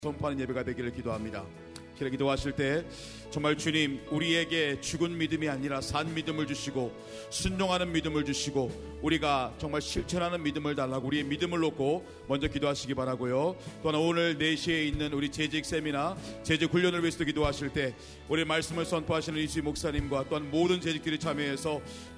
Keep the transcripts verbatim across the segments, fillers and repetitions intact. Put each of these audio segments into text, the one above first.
선포하는 예배가 되기를 기도합니다. 이렇게 기도하실 때 정말 주님, 우리에게 죽은 믿음이 아니라 산 믿음을 주시고 순종하는 믿음을 주시고 우리가 정말 실천하는 믿음을 달라고 우리의 믿음을 놓고 먼저 기도하시기 바라고요. 또한 오늘 네 시에 있는 우리 재직 세미나 재직 훈련을 위해서도 기도하실 때 우리 말씀을 선포하시는 이수희 목사님과 또한 모든 재직들이 참여해서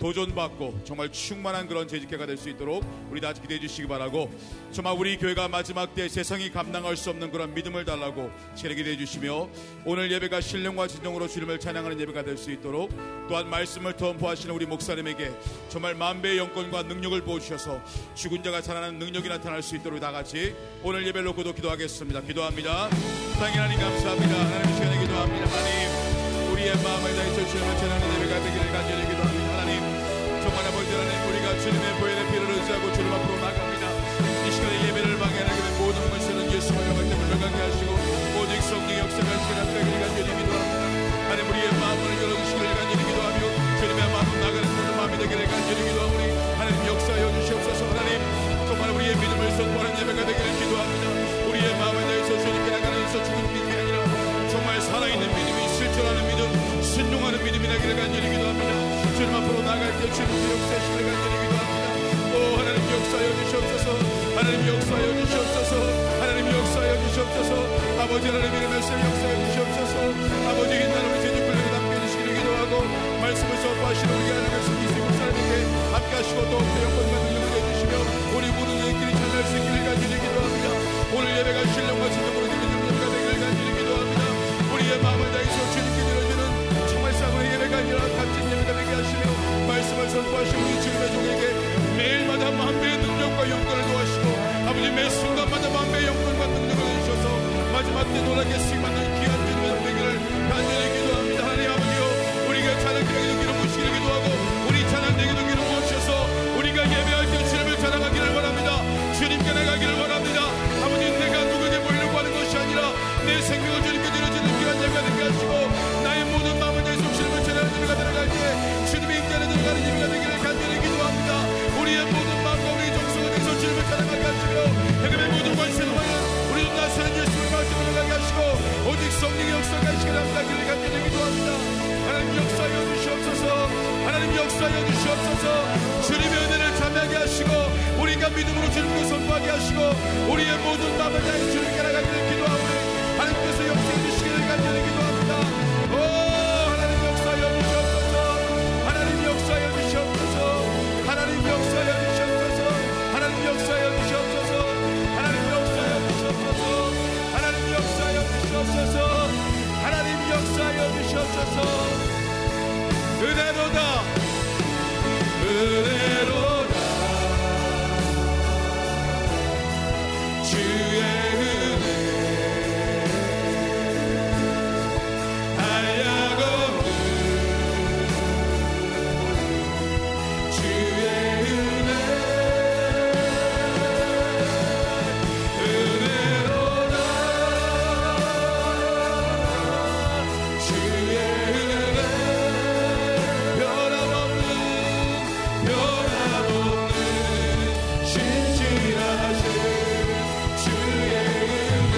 도전받고 정말 충만한 그런 재직회가 될 수 있도록 우리 다 기도해 주시기 바라고, 정말 우리 교회가 마지막 때 세상이 감당할 수 없는 그런 믿음을 달라고 시간에 기도해 주시며 오늘 예배가 신령과 진정으로 주님을 찬양하는 예배가 될 수 있도록, 또한 말씀을 선포하시는 우리 목사님에게 정말 만배의 영권과 능력을 부어주셔서 죽은 자가 살아나는 능력이 나타날 수 있도록 다 같이 오늘 예배를 놓고도 기도하겠습니다. 기도합니다. 사랑의 하나님 감사합니다. 하나님 시간에 기도합니다. 하나님, 우리의 마음을 다해서 주님을 찬양하는 예배가 되기를 간절히 기도합니다. 하나님, 정말 아버지 하나님, 우리가 주님의 보혈의 피를 의지하고 주님 앞으로 나갑니다. 이 시간에 예배를 방해하는 모든 물새는 예수와 영광 때문에 물러가게 하시고 오직 성령의 역사가 시간 앞에 간절히 기도합니다. 하나님, 우리의 마음을 열어주시기를 간절히 기도하며 주님의 마음 나가는 모든 마음이 되기를 간절히 기도하오니 하나님 역사하여 주시옵소서. 하나님, 정말 우리의 믿음을 선포하는 예배가 되기를 기도합니다. 우리의 마음에 대해서 주님께 나가면서 죽은 믿음이 아니라 정말 살아있는 믿음이, 실천하는 믿음, 순종하는 믿음이 되기를 간절히 기도합니다. 주님 앞으로 나갈 때 주님의 역사하시기를 간절히 기도합니다. 오 하나님 역사하여 주시옵소서. 하나님 역사하여 주시옵소서. 하나님 역사하여 주시옵소서. 아버지 하나님 이름에서 역사하여 주시옵소서. 아버지 인나는 우리 제주 군령에 함께 해주시기를 기도하고 말씀을 선포하시는 우리 하나님의 성기세 목사님께 함께 하시고 또 영권과 능력을 해주시며 우리 모든 일들이 참여할 수 있기를 간절히 기도합니다. 오늘 예배가 신령과 진정으로 드리는 예배가 되기를 간절히 기도합니다. 우리의 마음을 다해서 주님께 드려주는 정말 쌍의 예배가 아니라 값진 예배가 되게 하시며 말씀을 선포하시는 우리 주님의 종에게 매일마다 만배의 능력과 영광을 도하시고 아버지 매 순간마다 만배의 영광과 능력을 주셔서 마지막 때 놀라게 쓰임받는 귀한 주님의 되기를 간절히 기도합니다. 하나님 아버지요, 우리가 찬양되기도 기름 부으시기를 기도하고 우리 찬양되기도 기름 부으셔서 우리가 예배할 때 주님을 찬양하기를 바랍니다. 주님께 나가기를 바랍니다. 아버지, 내가 누구에게 보이려고 하는 것이 아니라 내 생명을 주님께 드려지는 귀한 예배가 되게 하시고 나의 모든 마음을 다해서 주님을 찬양하는 예배가 들어갈 때 주님의 인자에 들어가는 예배가 되기를 간절히 기도합니다. 우리의 모든 마음과 우리 정성을 내서 주님을 찬양하게 하시며 해금의 모든 관세를 하여 우리 주 나사는 예수를 말씀으로 가게 하시고 오직 성령의 역사가 하시기를 함께하기를 간절히 기도합니다. 하나님 역사하여 주시옵소서. 하나님 역사하여 주시옵소서. 주님의 은혜를 참여하게 하시고 우리가 믿음으로 주님께 선포하게 하시고 우리의 모든 마음을 다해 주님께 나가기를 기도하오니 하나님께서 역사해 주시기를 간절히 기도합니다. 오 하나님 역사하여 주시옵소서. 하나님 역사하여 주시옵소서. 하나님 역사하여 주시옵소서. 하나님 역사하여 주시옵소서. 하나님 역사하여 주시옵소서. 하나님 역사하여 주시옵소서. 하나님 역사하여 주시옵소서. 은혜로다 은혜로다 주의 은혜 한량 없는 주의 은혜 은혜로다 주의 은혜 변함없는 변함없는 신실하신 주의 은혜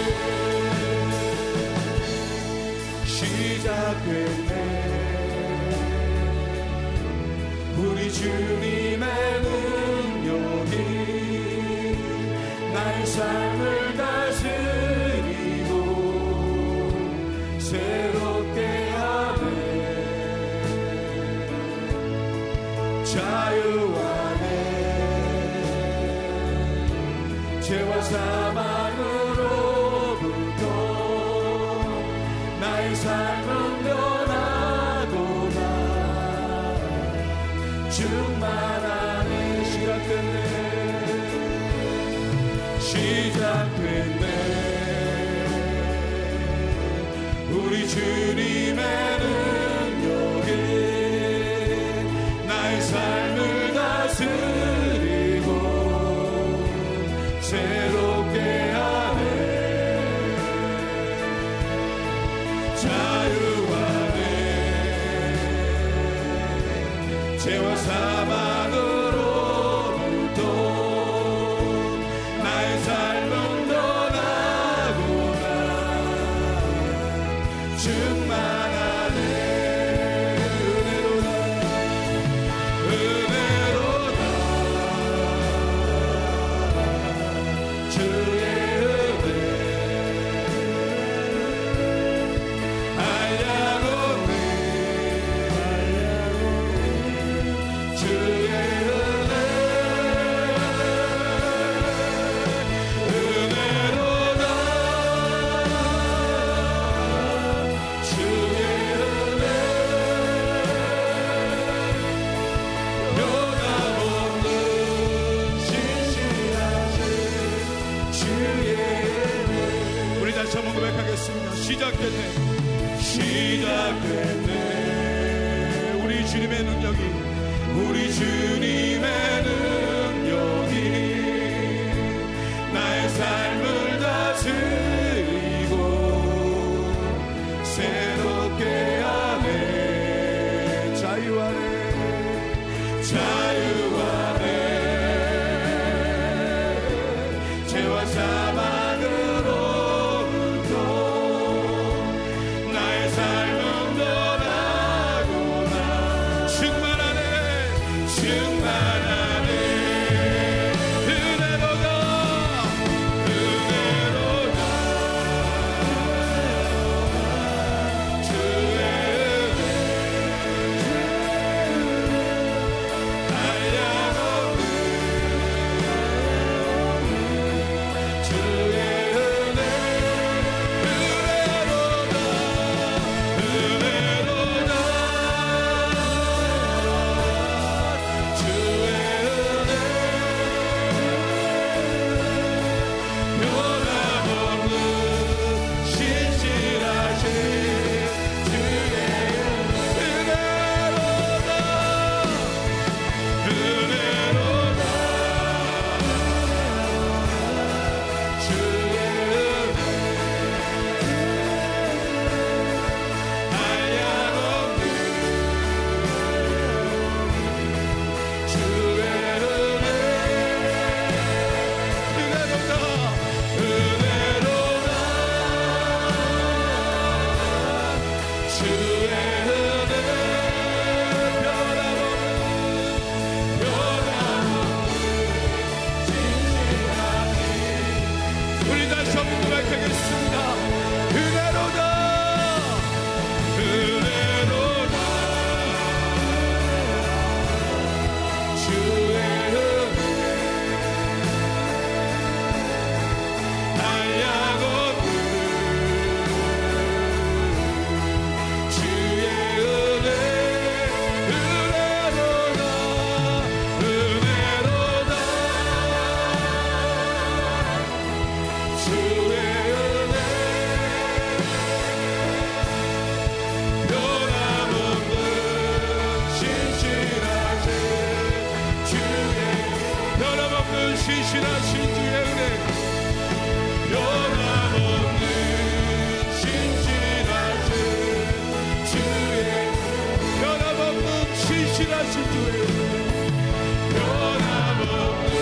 시작됐네. 우리 주님의 능력이 나의 삶을 다스리고 새롭게 하네. 자유 안에 죄와 사망으로부터 나의 삶은 변하도다. 충만하네. 시작됐네. 시작됐네. 우리 주님의 능력이 나의 삶을 다스리고 새롭게 하네. 자유 안에 죄와 사망으로부터 나의 삶은 변하고 시작됐네, 시작됐네. 우리 주님의 능력이, 우리 주님의 능력이 나의 삶을 다스리고 새롭게 하네. 자유하네, 자유하네. 죄와 사망으로 신실하신 주의 은혜, 변함없는 신실하신 주의, 변함없는 신실하신 주의 은혜, 변함없는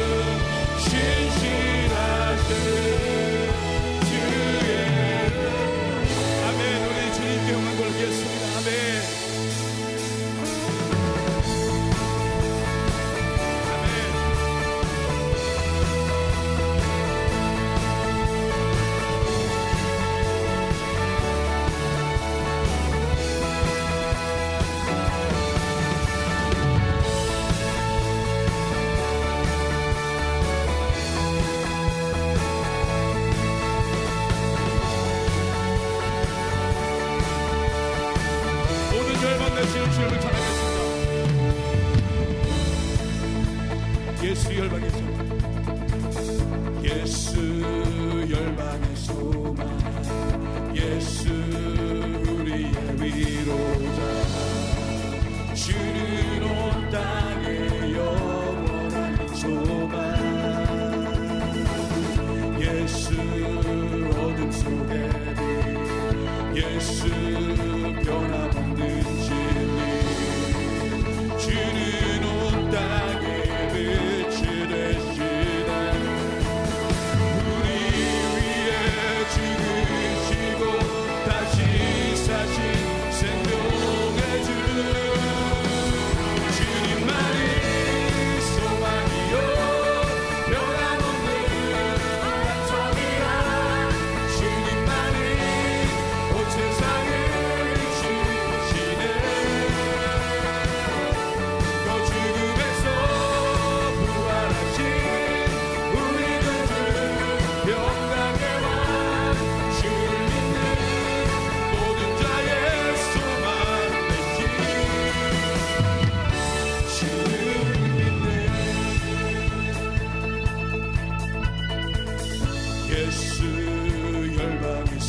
신실하신 주의 은혜. 아멘. 우리 주님께 영광 돌리겠습니다. 아멘. 주님을 찬양했습니다. 예수 열방의 소망, 예수 열방의 소망, 예수 우리의 위로자, 주는 온 땅의 영원한 소망, 예수 어둠 속의 빛, 예수 변함없는 진리, 주는 온 땅에 빛이 되시네. 우리 위에 죽으시고 다시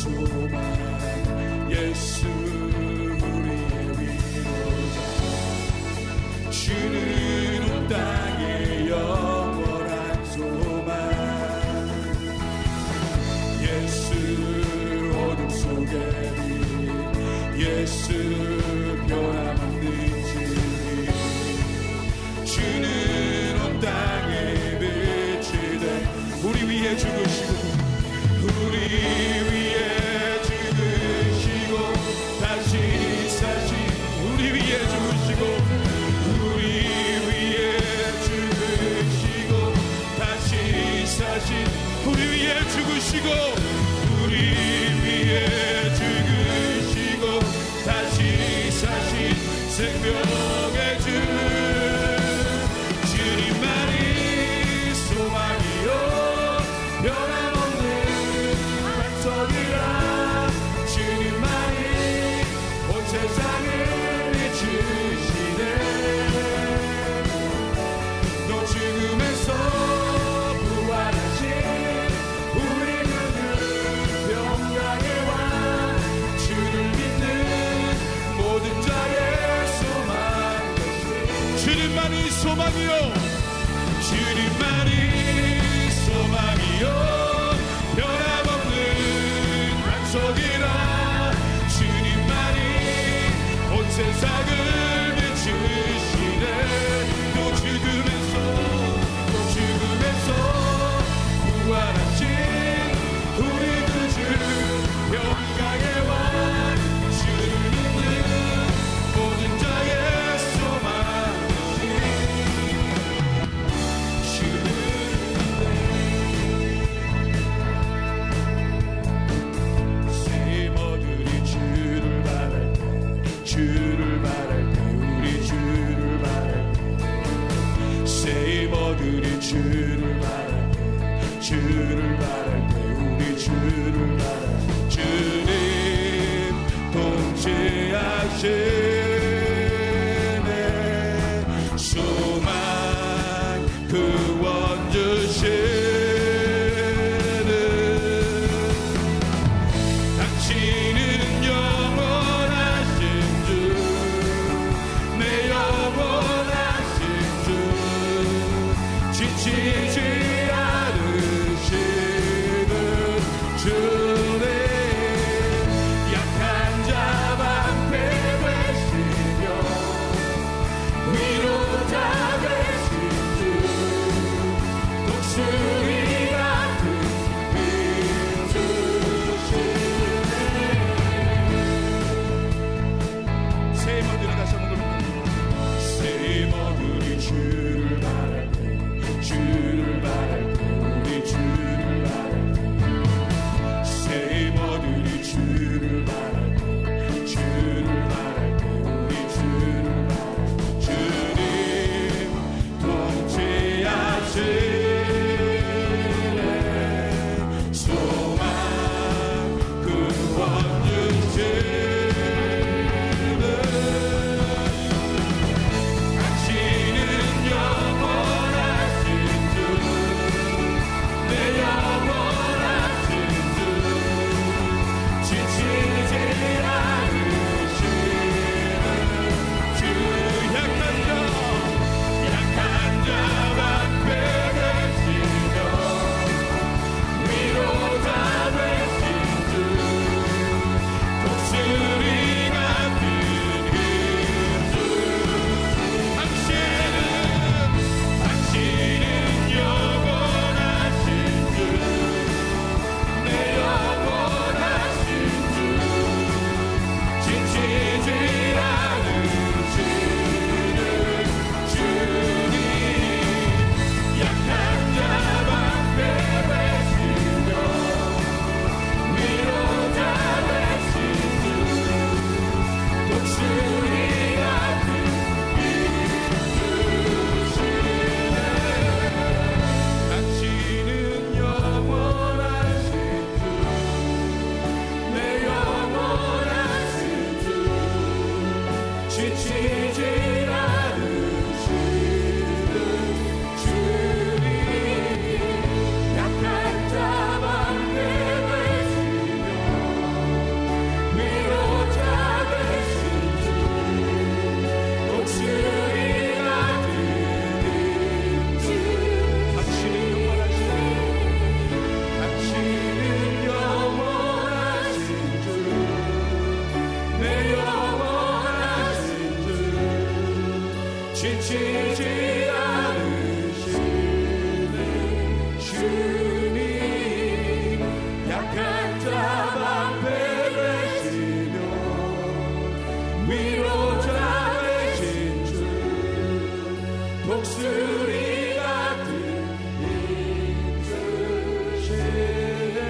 소망 예수 우리의 위로자 주는 온 땅의 영원한 소망 예수 어둠 속에 빛 예수 변함없는 진리 주는 온 땅에 빛이 돼 우리 위에 죽으시고 우리 위에 죽으시고 다시 사신 우리 위에 죽으시고 우리 위에 죽으시고 다시 사신 우리 위에 죽으시고 우리 위에 죽으시고 다시 사신 생명의 주 주님만이 소망이요 변함없는 반석이라 주님만이 온 세상을 비추시네 또 죽음에서 부활하신 우리 그는 영광의 왕 주를 믿는 모든 자의 소망 주님만이 소망이요 주님만이 소망이요 변함없는 약속이라 주님만이 온 세상을 비추시네 또 죽음에서 또 죽음에서 부활하신 우리 그 주 영광의 왕 주를 믿는 모든 자의 소망이시 십자 방패 되시며 위로자 되신 주 독수리 같은 힘주시네.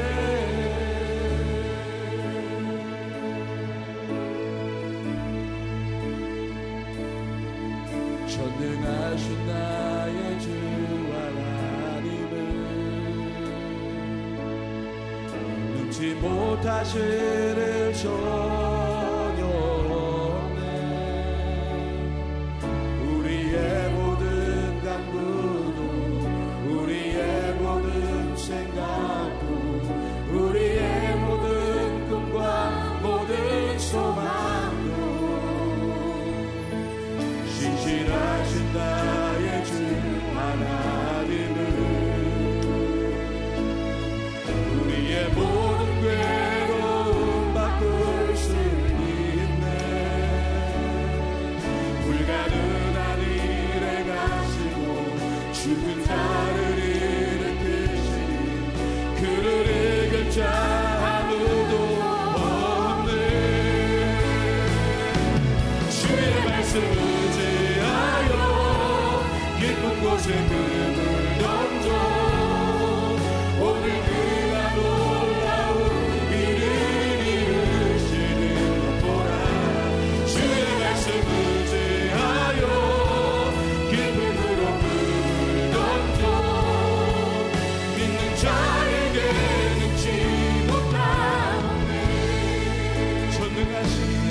전능하신 나의 주 능치 못하시를 전혀 없네. 우리의 모든 간구도 우리의 모든 생각도 우리의 모든 꿈과 모든 소망도 신실하신 나의 주 하나님은 우리의 모든 괴로움 바꿀 수 있네. 불가능한 일에 가시고 죽은 자를 일으키시니 그를 이길 자 아무도 없네. 주의 말씀 의지하여 깊은 곳에 금을 던져 오늘 그가 놀라운 일을 이루시는 보라. 주의 말씀 의지하여 깊은 물로 금을 던져 믿는 자에게 능치 못하네. 전능하신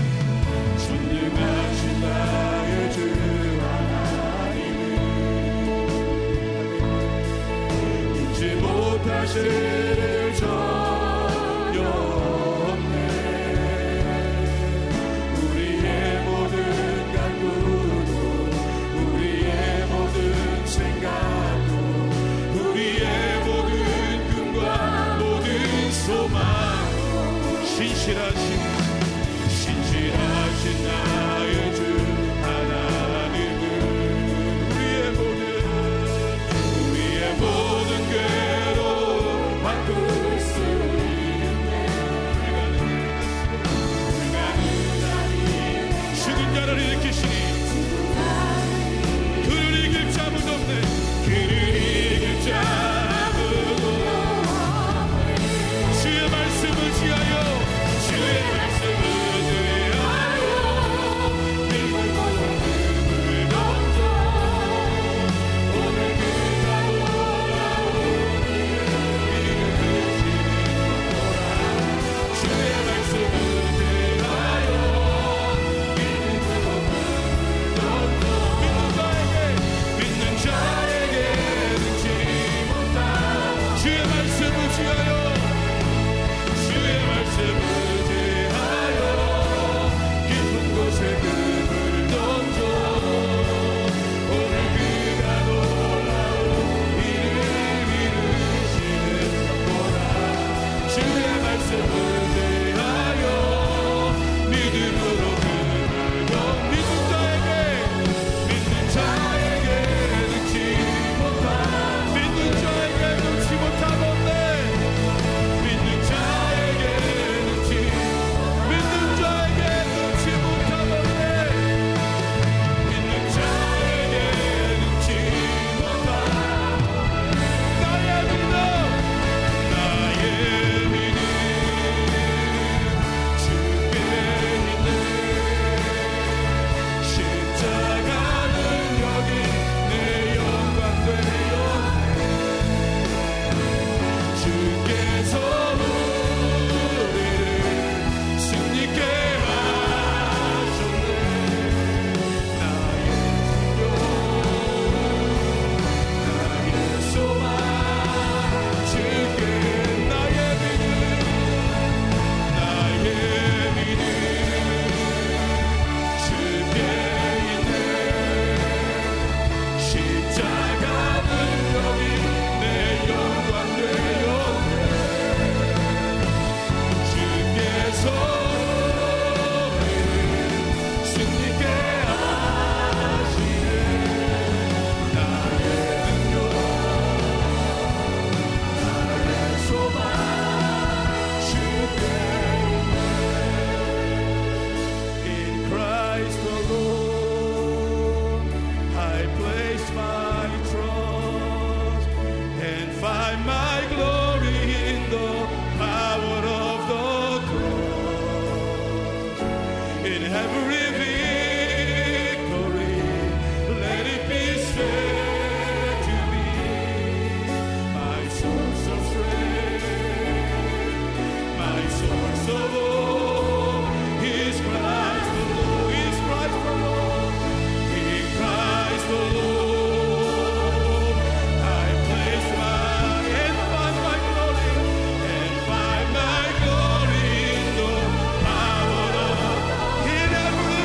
전능하신 나의 주 하나님은 능치 못하시를 전혀 없네. 우리의 모든 간구도 우리의 모든 생각도 우리의 모든 꿈과 모든 소망도 신실하신 신실하신 나의 주 하나님은 우리의 모든 우리의 모든 괴로움 바꿀 수 있네. 불가능한 일 죽은 자를 일으키시니 그를 이길 자 아무도 없네. 그를 이길 자 아무도 없네. 주의 말씀을 지하여 주의 every victory, let it be said to me, my source of strength, my source of hope is Christ the Lord, is Christ the Lord, in Christ the Lord. I place my and find my glory, and find my glory in the power of in every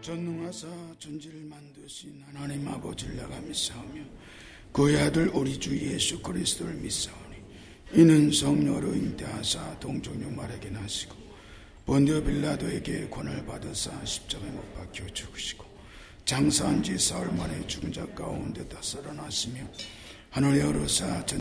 전능하사 천지를 만드신 하나님 아버지를 내가 믿사오며 그의 아들 우리 주 예수 그리스도를 믿사오니 이는 성령으로 잉태하사 동정녀 마리아에게 나시고 본디오 빌라도에게 권을 받으사 십자가에 못 박혀 죽으시고 장사한 지 사흘 만에 죽은 자 가운데 다 살아나시며 하늘에 오르사